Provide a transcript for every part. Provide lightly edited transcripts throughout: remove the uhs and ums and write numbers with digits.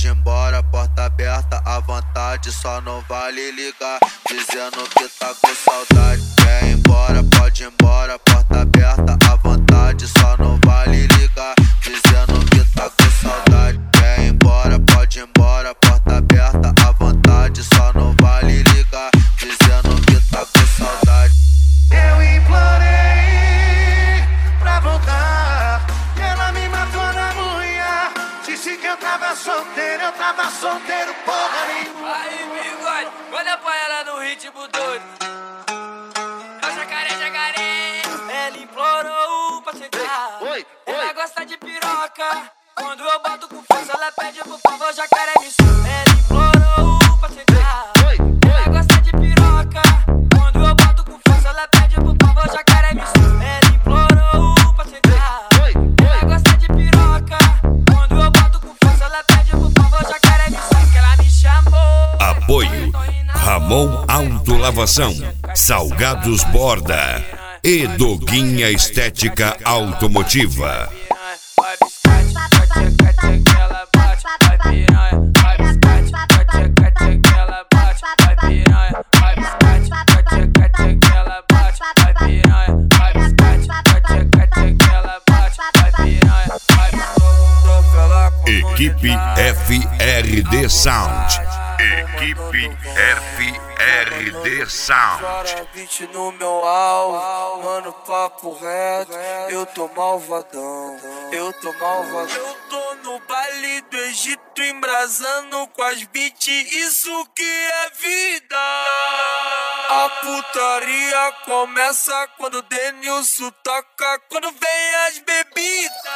pode ir embora, porta aberta à vontade, só não vale ligar, dizendo que tá com saudade. Quer ir embora, pode ir embora, porta aberta à vontade, só não vale ligar, dizendo que tá com saudade. Quer ir embora, pode ir embora, porta aberta à vontade, só não vale ligar, dizendo que tá com saudade. Eu implorei pra voltar e ela me matou na unha. Disse que eu tava solteiro porra nenhuma. Aí, bigode, olha pra ela no ritmo doido. É o jacaré, jacaré. Ela implorou pra sentar. Ela gosta de piroca. Quando eu boto com força, ela pede por favor, jacaré me solta. Ela implorou pra sentar. Ela gosta de piroca. Quando eu boto com força, ela pede por favor, jacaré me solta. Ela implorou pra sentar. Ela gosta de piroca. Quando eu boto com força, ela pede por favor, jacaré me solta. Que ela me chamou. Apoio Ramon Autolavação, Salgados Borda e Doguinha Estética Automotiva. Vai biscate, vai tcheca, tcheca, ela bate, vai piranha. Vai biscate, vai tcheca, tcheca, ela bate, vai piranha. Vai biscate, vai tcheca, tcheca, ela bate, vai piranha. Vai biscate, vai tcheca, tcheca, ela bate, vai piranha. Vai Equipe FRD Sound. Equipe FRD Sound. Beat no meu alvo, mano, papo reto. Eu tô malvadão, eu tô malvadão. Eu tô no baile do Egito, embrasando com as beats, isso que é vida. A putaria começa quando o Denilson toca, quando vem as bebidas.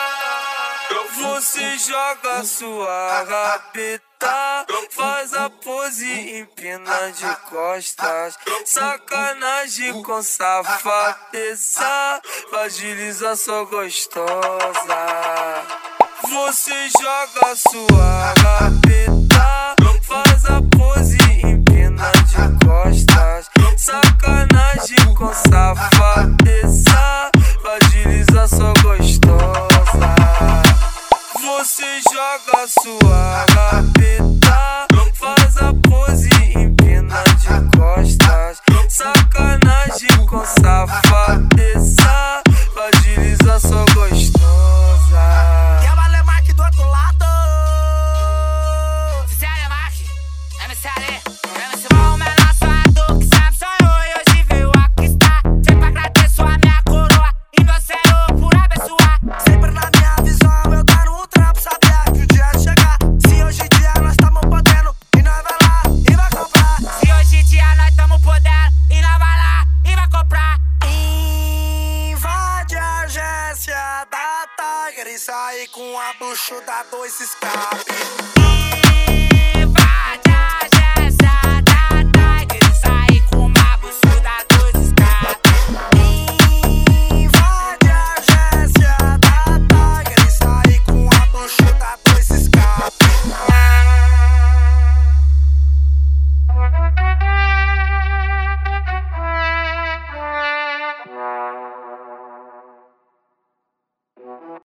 Você joga sua rabeta, faz a pose, empina de costas. Sacanagem com safadeza, fragiliza sua gostosa. Você joga sua rabeta, faz a pose, empina de costas. Sacanagem com safadeza, fragiliza sua gostosa. Você joga sua rabeta, faz a pose, empina de costas. Sacanagem com safadeza, fragiliza sua gostosa. Quer o Alemac do outro lado? Se é Alemac, MC Ale, MC Mal, menor suado que sempre sonhou e hoje veio aqui está. Sempre agradeço a minha coroa e meu Senhor por abençoar. Sempre na minha visão eu dando um trampo, sabia que o dia ia chegar. Se hoje em dia nós tamo podendo e nós vai lá e vai comprar. Se hoje em dia nós tamo podendo e nós vai lá e vai comprar. Invade a agência da Tiger e sai com a bucho da 2 escape.